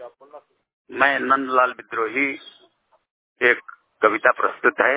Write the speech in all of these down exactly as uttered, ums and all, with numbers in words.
मैं नंदलाल विद्रोही, एक कविता प्रस्तुत है।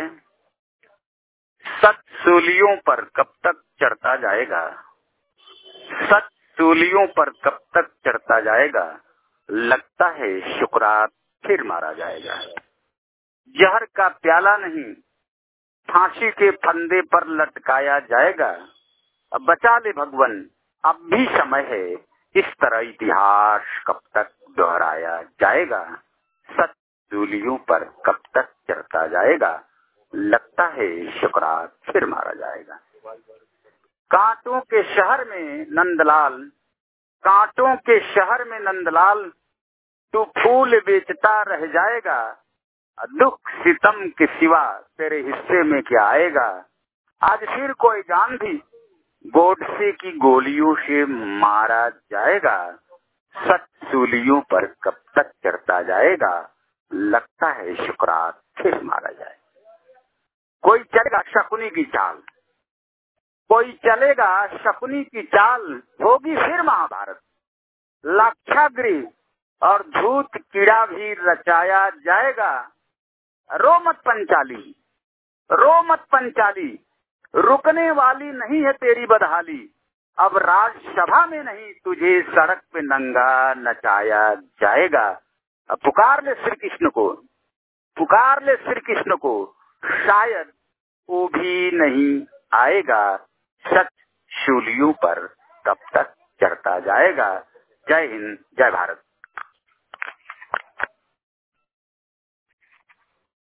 सच सूलियों पर कब तक चढ़ता जाएगा, सच सूलियों पर कब तक चढ़ता जाएगा, लगता है शुक्रात फिर मारा जाएगा। जहर का प्याला नहीं फांसी के फंदे पर लटकाया जाएगा। अब बचा ले भगवन, अब भी समय है, इस तरह इतिहास कब तक दोहराया जाएगा। सच सूलियों पर कब तक चढ़ता जाएगा, लगता है शुक्रात फिर मारा जाएगा। कांटों के शहर में नंदलाल, कांटों के शहर में नंदलाल, तू फूल बेचता रह जाएगा। दुख सितम के सिवा तेरे हिस्से में क्या आएगा। आज फिर कोई गांधी गोडसे की गोलियों से मारा जाएगा। सच सूलियों पर कब तक चढ़ता जाएगा, लगता है शुक्रात फिर मारा जाएगा। कोई चलेगा शकुनी की चाल, कोई चलेगा शकुनी की चाल, होगी फिर महाभारत। लाक्षागृह और धूत कीड़ा भी रचाया जाएगा। रो मत पंचाली, रो मत पंचाली, रुकने वाली नहीं है तेरी बदहाली। अब राजसभा में नहीं तुझे सड़क पे नंगा नचाया जाएगा। अब पुकार ले श्री कृष्ण को, पुकार ले श्री कृष्ण को, शायद वो भी नहीं आएगा। सच शूलियों पर कब तक चढ़ता जाएगा। जय हिंद, जय भारत।